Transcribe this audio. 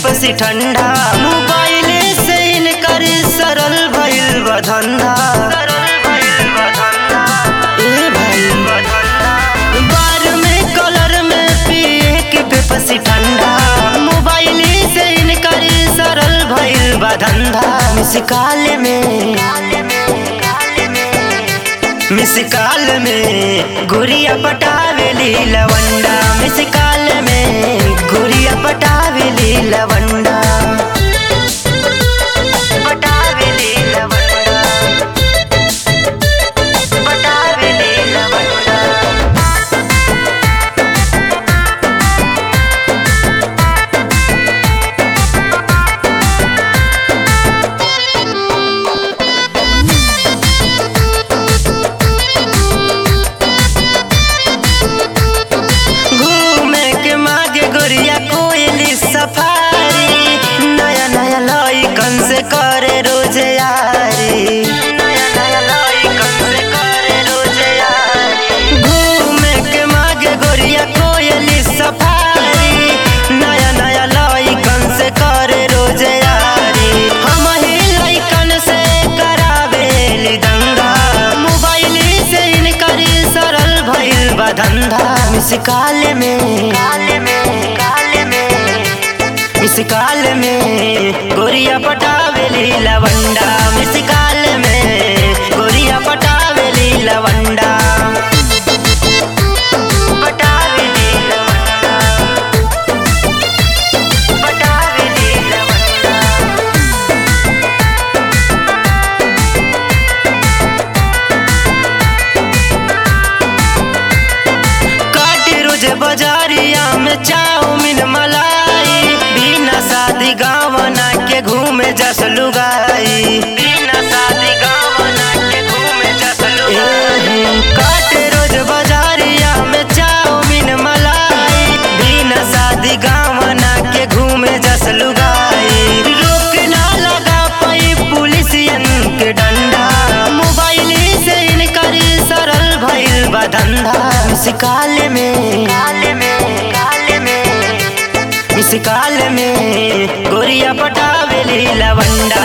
Pepsi ठंडा, mobile से इनकर सरल भइल बा धंधा। ए भाई बार में कलर में पिए के पेप्सी ठंडा, मोबाइल से इनकर सरल भइल बा धंधा। मिसकाल में गुड़िया पटावेली लवंडा, मिसकाल में गुड़िया पटावेली लवंडा, पटावेली लवंडा, पटावेली लवंडा। सफारी नया नया लइकन से करे रोज यारी, नया नया लइकन से करे रोज यारी। घूमे के मागे गोरिया कोयली सफारी, नया नया लइकन से करे रोज यारी। हम ही लइकन से करावेली दंगा, मोबाइल से इनकर सरल भइल बा धंधा। मिसकाल में गोरिया पटावेली लवंडा, मिसकाल में गोरिया पटावेली लवंडा, पटावेली लवंडा, पटावेली लवंडा। काटी रोज बाजारिया में चाउमीन मलाई, बिना शादी गावना के घूमे जस लुगाई, बिना शादी गावना के घूमे जस लुगाई। काटे रोज बाजारिया में चाउमीन मलाई, बिना शादी गावना के घूमे जस लुगाई। रोक ना लगा पाई पुलिसियन के डंडा, मोबाइल से इनकर सरल भइल बा धंधा। मिसकाल में गोरिया पटावेली लवंडा,